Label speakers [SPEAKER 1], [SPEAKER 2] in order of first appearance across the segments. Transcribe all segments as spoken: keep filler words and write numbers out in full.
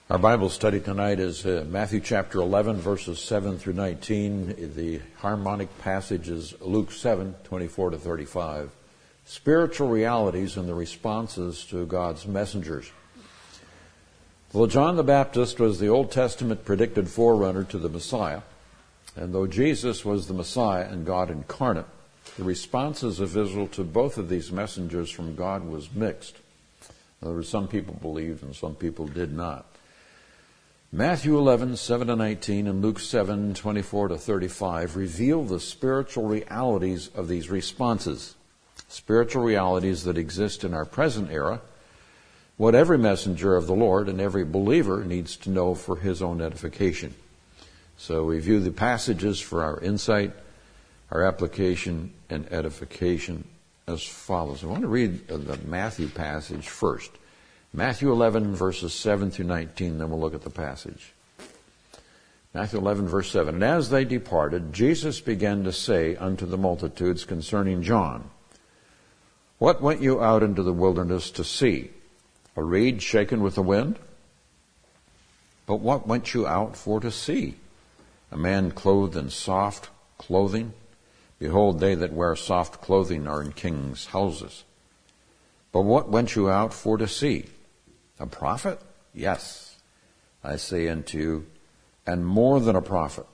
[SPEAKER 1] Our Bible study tonight is uh, Matthew chapter eleven, verses seven through nineteen. The harmonic passage is Luke seven, twenty-four to thirty-five. Spiritual realities and the responses to God's messengers. Though John the Baptist was the Old Testament predicted forerunner to the Messiah, and though Jesus was the Messiah and God incarnate, the responses of Israel to both of these messengers from God was mixed. In other words, some people believed and some people did not. Matthew eleven, seven to nineteen and Luke seven, twenty-four to thirty-five reveal the spiritual realities of these responses. Spiritual realities that exist in our present era, what every messenger of the Lord and every believer needs to know for his own edification. So we view the passages for our insight, our application, and edification as follows. I want to read the Matthew passage first. Matthew eleven, verses seven through nineteen, then we'll look at the passage. Matthew eleven, verse seven. And as they departed, Jesus began to say unto the multitudes concerning John, What went you out into the wilderness to see? A reed shaken with the wind? But what went you out for to see? A man clothed in soft clothing? Behold, they that wear soft clothing are in kings' houses. But what went you out for to see? A prophet? Yes, I say unto you, and more than a prophet.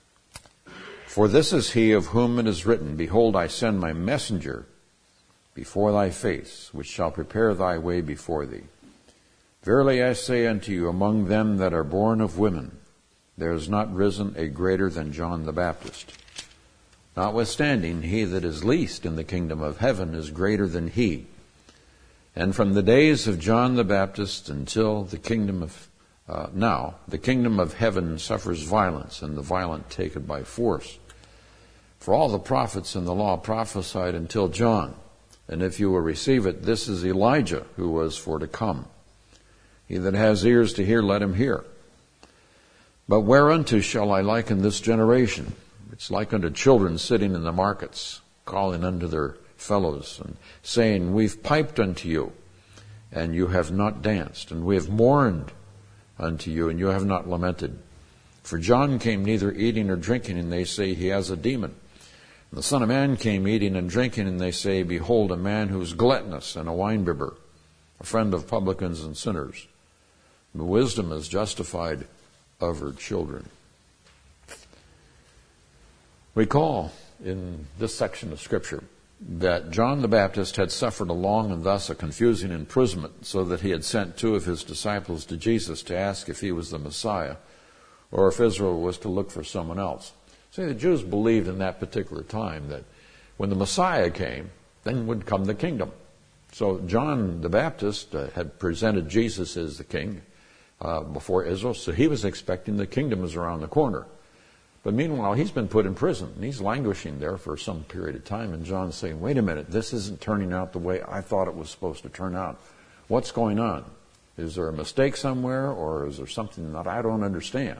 [SPEAKER 1] For this is he of whom it is written, Behold, I send my messenger before thy face, which shall prepare thy way before thee. Verily I say unto you, among them that are born of women, there is not risen a greater than John the Baptist. Notwithstanding, he that is least in the kingdom of heaven is greater than he. And from the days of John the Baptist until the kingdom of, uh, now, the kingdom of heaven suffers violence, and the violent take it by force. For all the prophets in the law prophesied until John. And if you will receive it, this is Elijah who was for to come. He that has ears to hear, let him hear. But whereunto shall I liken this generation? It's like unto children sitting in the markets, calling unto their fellows, and saying, We've piped unto you, and you have not danced, and we have mourned unto you, and you have not lamented. For John came neither eating nor drinking, and they say he has a demon. And the Son of Man came eating and drinking, and they say, Behold, a man who is gluttonous and a winebibber, a friend of publicans and sinners. The wisdom is justified of her children. Recall in this section of Scripture that John the Baptist had suffered a long and thus a confusing imprisonment, so that he had sent two of his disciples to Jesus to ask if he was the Messiah, or if Israel was to look for someone else. See, the Jews believed in that particular time that when the Messiah came, then would come the kingdom. So John the Baptist uh, had presented Jesus as the king uh, before Israel, so he was expecting the kingdom is around the corner. But meanwhile, he's been put in prison, and he's languishing there for some period of time, and John's saying, wait a minute, this isn't turning out the way I thought it was supposed to turn out. What's going on? Is there a mistake somewhere, or is there something that I don't understand?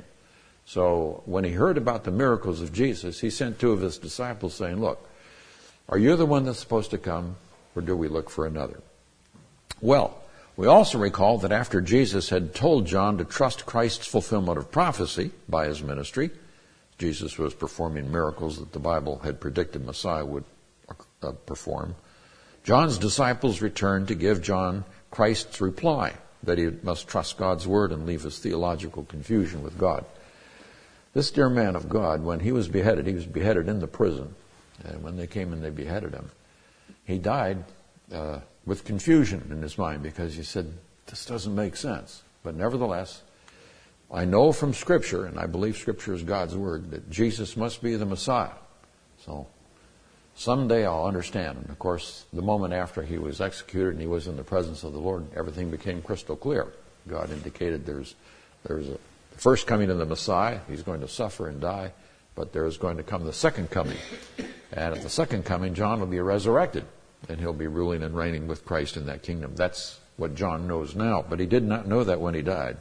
[SPEAKER 1] So when he heard about the miracles of Jesus, he sent two of his disciples saying, look, are you the one that's supposed to come, or do we look for another? Well, we also recall that after Jesus had told John to trust Christ's fulfillment of prophecy by his ministry, Jesus was performing miracles that the Bible had predicted Messiah would uh, perform. John's disciples returned to give John Christ's reply, that he must trust God's word and leave his theological confusion with God. This dear man of God, when he was beheaded, he was beheaded in the prison. And when they came and they beheaded him, he died uh, with confusion in his mind, because he said, this doesn't make sense. But nevertheless, I know from Scripture, and I believe Scripture is God's word, that Jesus must be the Messiah. So someday I'll understand. And of course, the moment after he was executed and he was in the presence of the Lord, everything became crystal clear. God indicated there's there's a first coming of the Messiah. He's going to suffer and die, but there is going to come the second coming. And at the second coming, John will be resurrected, and he'll be ruling and reigning with Christ in that kingdom. That's what John knows now, but he did not know that when he died.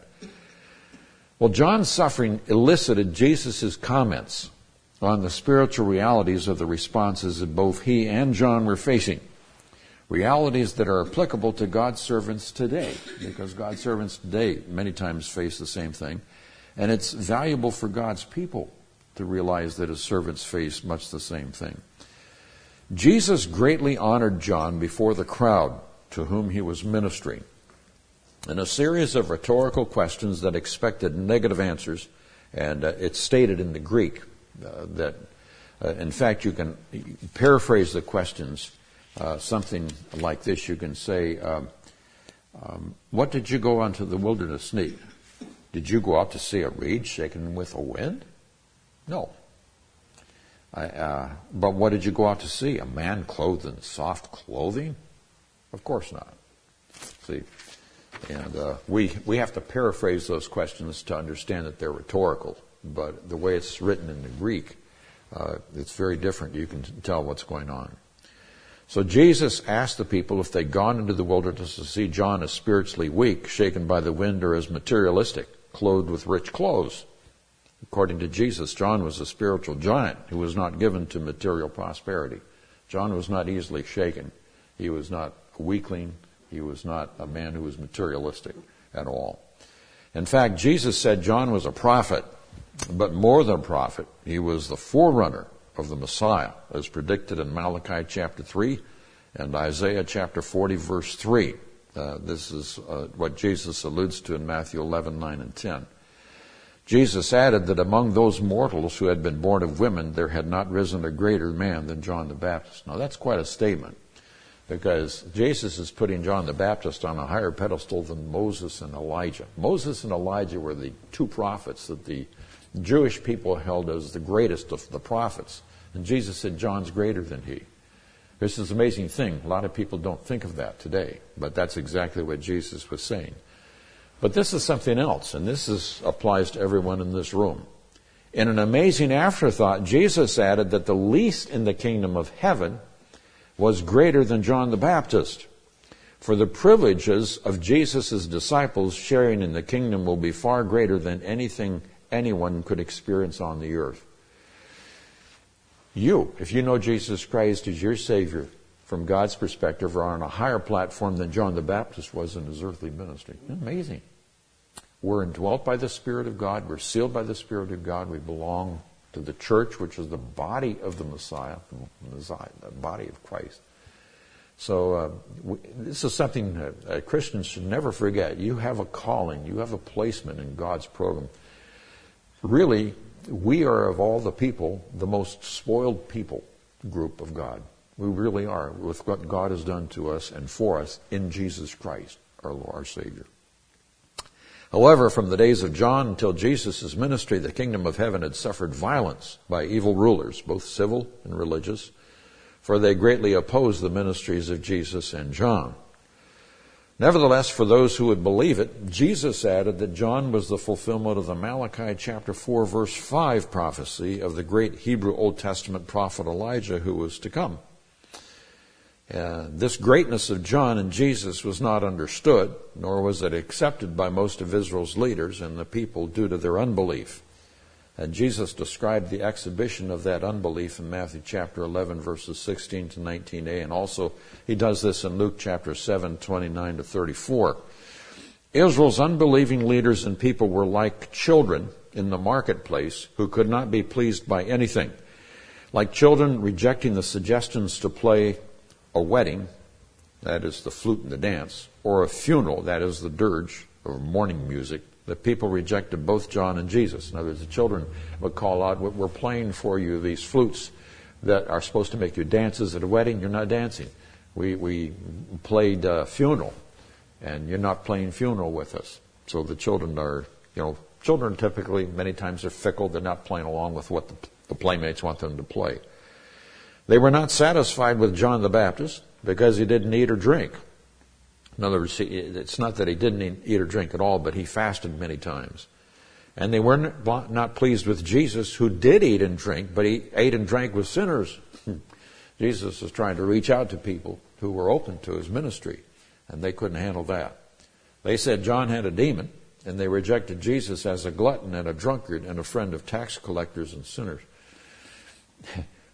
[SPEAKER 1] Well, John's suffering elicited Jesus' comments on the spiritual realities of the responses that both he and John were facing. Realities that are applicable to God's servants today, because God's servants today many times face the same thing. And it's valuable for God's people to realize that his servants face much the same thing. Jesus greatly honored John before the crowd to whom he was ministering. In a series of rhetorical questions that expected negative answers, and uh, it's stated in the Greek uh, that, uh, in fact, you can paraphrase the questions uh, something like this. You can say, um, um, what did you go onto the wilderness need? Did you go out to see a reed shaken with a wind? No. I, uh, but what did you go out to see? A man clothed in soft clothing? Of course not. See, and uh, we we have to paraphrase those questions to understand that they're rhetorical. But the way it's written in the Greek, uh, it's very different. You can tell what's going on. So Jesus asked the people if they'd gone into the wilderness to see John as spiritually weak, shaken by the wind, or as materialistic, clothed with rich clothes. According to Jesus, John was a spiritual giant who was not given to material prosperity. John was not easily shaken. He was not a weakling. He was not a man who was materialistic at all. In fact, Jesus said John was a prophet, but more than a prophet. He was the forerunner of the Messiah, as predicted in Malachi chapter three and Isaiah chapter forty, verse three. Uh, this is uh, what Jesus alludes to in Matthew eleven, nine and ten. Jesus added that among those mortals who had been born of women, there had not risen a greater man than John the Baptist. Now that's quite a statement, because Jesus is putting John the Baptist on a higher pedestal than Moses and Elijah. Moses and Elijah were the two prophets that the Jewish people held as the greatest of the prophets. And Jesus said John's greater than he. This is an amazing thing. A lot of people don't think of that today, but that's exactly what Jesus was saying. But this is something else, and this is, applies to everyone in this room. In an amazing afterthought, Jesus added that the least in the kingdom of heaven was greater than John the Baptist. For the privileges of Jesus' disciples sharing in the kingdom will be far greater than anything anyone could experience on the earth. You, if you know Jesus Christ as your Savior, from God's perspective, are on a higher platform than John the Baptist was in his earthly ministry. Amazing. We're indwelt by the Spirit of God. We're sealed by the Spirit of God. We belong to the church, which is the body of the Messiah, the Messiah, the body of Christ. So uh, we, this is something that uh, Christians should never forget. You have a calling. You have a placement in God's program. Really, we are, of all the people, the most spoiled people group of God. We really are, with what God has done to us and for us in Jesus Christ, our Lord, our Savior. However, from the days of John until Jesus' ministry, the kingdom of heaven had suffered violence by evil rulers, both civil and religious, for they greatly opposed the ministries of Jesus and John. Nevertheless, for those who would believe it, Jesus added that John was the fulfillment of the Malachi chapter four, verse five prophecy of the great Hebrew Old Testament prophet Elijah who was to come. Uh, this greatness of John and Jesus was not understood, nor was it accepted by most of Israel's leaders and the people due to their unbelief. And Jesus described the exhibition of that unbelief in Matthew chapter eleven, verses sixteen to nineteen a, and also he does this in Luke chapter seven, twenty-nine to thirty-four. Israel's unbelieving leaders and people were like children in the marketplace who could not be pleased by anything. Like children rejecting the suggestions to play a wedding, that is the flute and the dance, or a funeral, that is the dirge or mourning music. The people rejected both John and Jesus. In other words, the children would call out, we're playing for you these flutes that are supposed to make you dances at a wedding. You're not dancing. We we played uh, funeral, and you're not playing funeral with us. So the children are, you know, children typically, many times are fickle. They're not playing along with what the, the playmates want them to play. They were not satisfied with John the Baptist because he didn't eat or drink. In other words, it's not that he didn't eat or drink at all, but he fasted many times. And they were not pleased with Jesus, who did eat and drink, but he ate and drank with sinners. Jesus was trying to reach out to people who were open to his ministry, and they couldn't handle that. They said John had a demon, and they rejected Jesus as a glutton and a drunkard and a friend of tax collectors and sinners.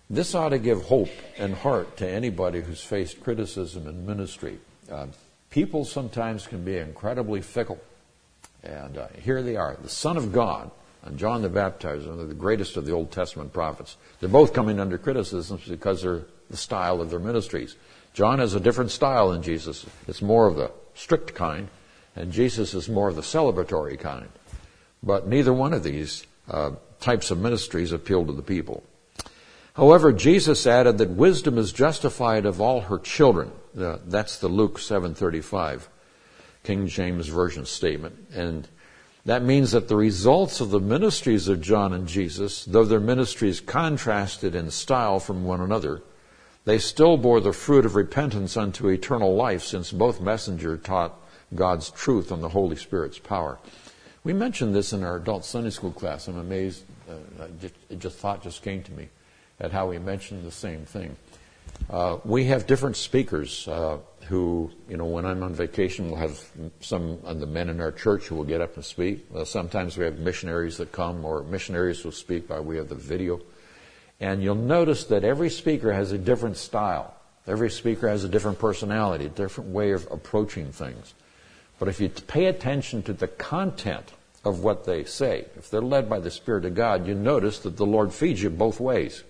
[SPEAKER 1] This ought to give hope and heart to anybody who's faced criticism in ministry. Uh, people sometimes can be incredibly fickle. And uh, here they are, the Son of God and John the Baptizer, one of the greatest of the Old Testament prophets. They're both coming under criticism because they're the style of their ministries. John has a different style than Jesus. It's more of the strict kind, and Jesus is more of the celebratory kind. But neither one of these uh, types of ministries appeal to the people. However, Jesus added that wisdom is justified of all her children. Uh, that's the Luke seven thirty-five, King James Version statement. And that means that the results of the ministries of John and Jesus, though their ministries contrasted in style from one another, they still bore the fruit of repentance unto eternal life, since both messengers taught God's truth and the Holy Spirit's power. We mentioned this in our adult Sunday school class. I'm amazed. Uh, I just, it just thought just came to me at how we mentioned the same thing. Uh, we have different speakers uh, who, you know, when I'm on vacation, we'll have some of the men in our church who will get up and speak. Uh, sometimes we have missionaries that come, or missionaries will speak by way of the video. And you'll notice that every speaker has a different style. Every speaker has a different personality, a different way of approaching things. But if you pay attention to the content of what they say, if they're led by the Spirit of God, you notice that the Lord feeds you both ways.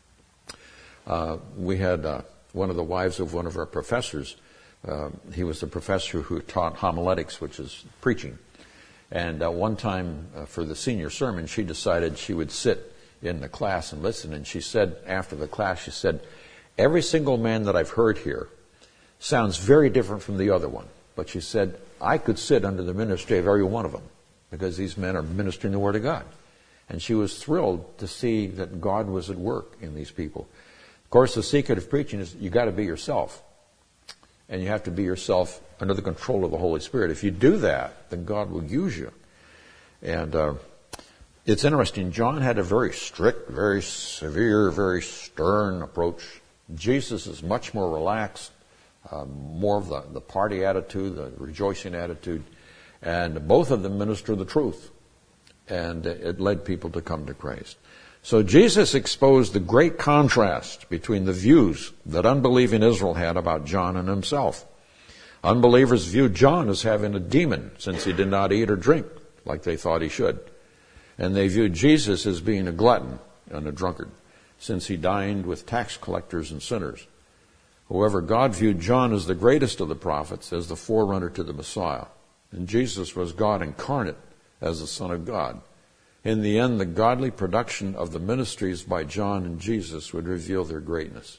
[SPEAKER 1] Uh, we had uh, one of the wives of one of our professors. Uh, he was the professor who taught homiletics, which is preaching. And uh, one time uh, for the senior sermon, she decided she would sit in the class and listen. And she said, after the class, she said, every single man that I've heard here sounds very different from the other one. But she said, I could sit under the ministry of every one of them, because these men are ministering the Word of God. And she was thrilled to see that God was at work in these people. Of course, the secret of preaching is you got to be yourself. And you have to be yourself under the control of the Holy Spirit. If you do that, then God will use you. And uh, it's interesting. John had a very strict, very severe, very stern approach. Jesus is much more relaxed, uh, more of the, the party attitude, the rejoicing attitude. And both of them minister the truth. And it led people to come to Christ. So Jesus exposed the great contrast between the views that unbelieving Israel had about John and himself. Unbelievers viewed John as having a demon, since he did not eat or drink like they thought he should. And they viewed Jesus as being a glutton and a drunkard, since he dined with tax collectors and sinners. However, God viewed John as the greatest of the prophets, as the forerunner to the Messiah. And Jesus was God incarnate as the Son of God. In the end, the godly production of the ministries by John and Jesus would reveal their greatness.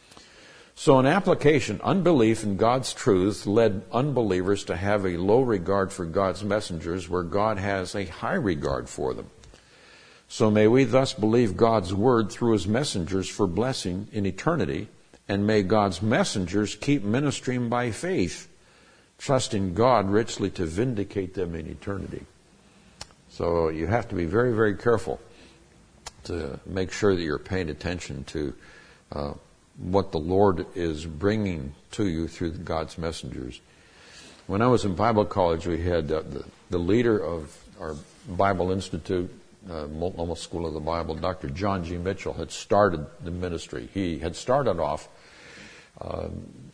[SPEAKER 1] So in application, unbelief in God's truth led unbelievers to have a low regard for God's messengers, where God has a high regard for them. So may we thus believe God's word through his messengers for blessing in eternity, and may God's messengers keep ministering by faith, trusting God richly to vindicate them in eternity. So you have to be very, very careful to make sure that you're paying attention to uh, what the Lord is bringing to you through God's messengers. When I was in Bible college, we had uh, the, the leader of our Bible Institute, uh, Multnomah School of the Bible, Doctor John G. Mitchell, had started the ministry. He had started off uh,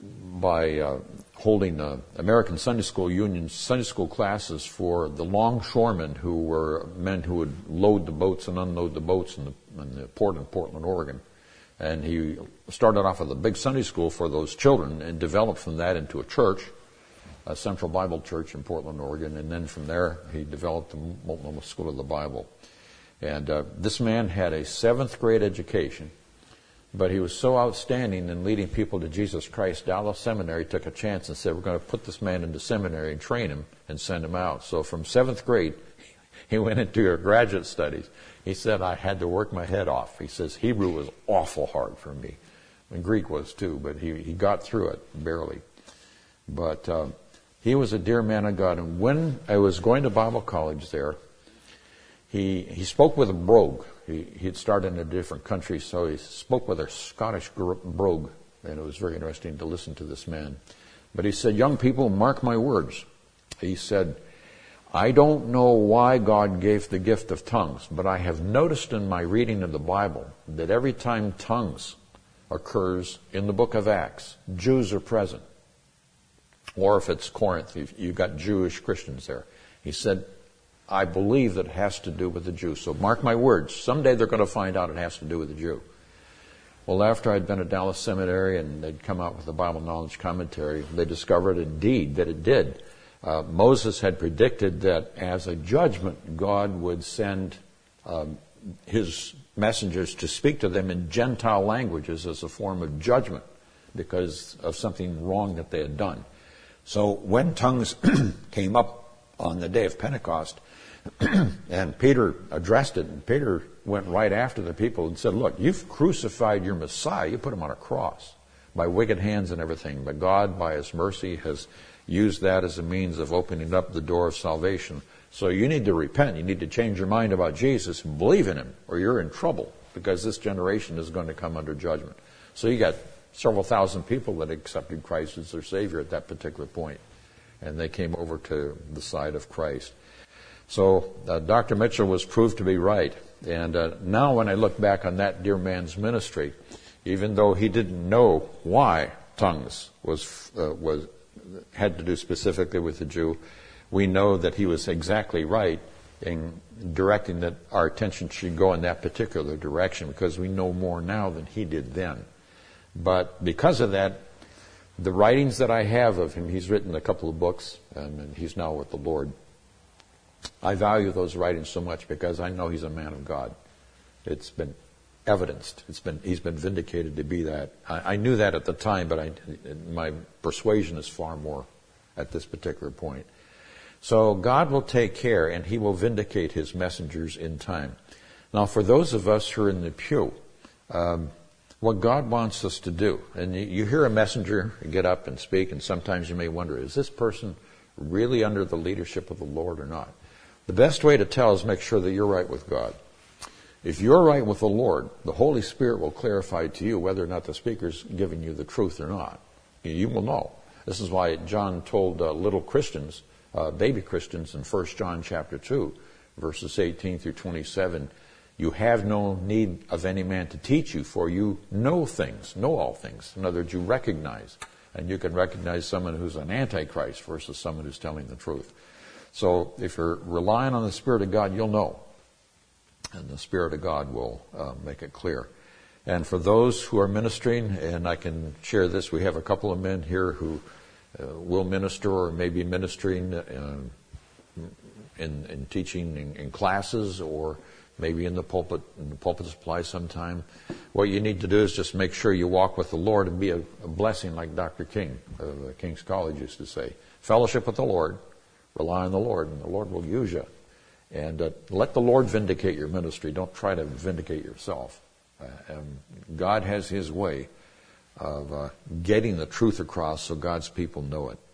[SPEAKER 1] by uh, holding uh, American Sunday School Union Sunday School classes for the longshoremen, who were men who would load the boats and unload the boats in the, in the port in Portland, Oregon. And he started off with a big Sunday school for those children and developed from that into a church, a Central Bible Church in Portland, Oregon. And then from there, he developed the Multnomah School of the Bible. And uh, this man had a seventh grade education, but he was so outstanding in leading people to Jesus Christ, Dallas Seminary took a chance and said, we're going to put this man into seminary and train him and send him out. So from seventh grade, he went into graduate studies. He said, I had to work my head off. He says, Hebrew was awful hard for me. And Greek was too, but he, he got through it, barely. But uh, he was a dear man of God. And when I was going to Bible college there, he he spoke with a brogue. He he had started in a different country, so he spoke with a Scottish brogue. And it was very interesting to listen to this man. But he said, young people, mark my words. He said, I don't know why God gave the gift of tongues, but I have noticed in my reading of the Bible that every time tongues occurs in the book of Acts, Jews are present. Or if it's Corinth, you've got Jewish Christians there. He said, I believe that it has to do with the Jew. So mark my words, someday they're going to find out it has to do with the Jew. Well, after I'd been at Dallas Seminary and they'd come out with the Bible Knowledge Commentary, they discovered indeed that it did. Uh, Moses had predicted that as a judgment, God would send um, his messengers to speak to them in Gentile languages as a form of judgment because of something wrong that they had done. So when tongues came up on the day of Pentecost, and Peter addressed it, and Peter went right after the people and said, look, you've crucified your Messiah. You put him on a cross by wicked hands and everything. But God, by his mercy, has used that as a means of opening up the door of salvation. So you need to repent. You need to change your mind about Jesus and believe in him, or you're in trouble, because this generation is going to come under judgment. So you got several thousand people that accepted Christ as their Savior at that particular point, and they came over to the side of Christ. So uh, Doctor Mitchell was proved to be right. And uh, now when I look back on that dear man's ministry, even though he didn't know why tongues was uh, was had to do specifically with the Jew, we know that he was exactly right in directing that our attention should go in that particular direction, because we know more now than he did then. But because of that, the writings that I have of him, he's written a couple of books, and he's now with the Lord. I value those writings so much because I know he's a man of God. It's been evidenced. It's been he's been vindicated to be that. I, I knew that at the time, but I, my persuasion is far more at this particular point. So God will take care, and he will vindicate his messengers in time. Now, for those of us who are in the pew, um, what God wants us to do, and you, you hear a messenger get up and speak, and sometimes you may wonder, is this person really under the leadership of the Lord or not? The best way to tell is make sure that you're right with God. If you're right with the Lord, the Holy Spirit will clarify to you whether or not the speaker's giving you the truth or not. You will know. This is why John told uh, little Christians, uh, baby Christians in First John chapter two, verses eighteen through twenty-seven, you have no need of any man to teach you, for you know things, know all things. In other words, you recognize. And you can recognize someone who's an antichrist versus someone who's telling the truth. So if you're relying on the Spirit of God, you'll know. And the Spirit of God will uh, make it clear. And for those who are ministering, and I can share this, we have a couple of men here who uh, will minister or may be ministering uh, in, in teaching in, in classes, or maybe in the pulpit, in the pulpit supply sometime. What you need to do is just make sure you walk with the Lord and be a, a blessing, like Doctor King of uh, King's College used to say. Fellowship with the Lord, rely on the Lord, and the Lord will use you. And uh, let the Lord vindicate your ministry. Don't try to vindicate yourself. Uh, and God has his way of uh, getting the truth across so God's people know it.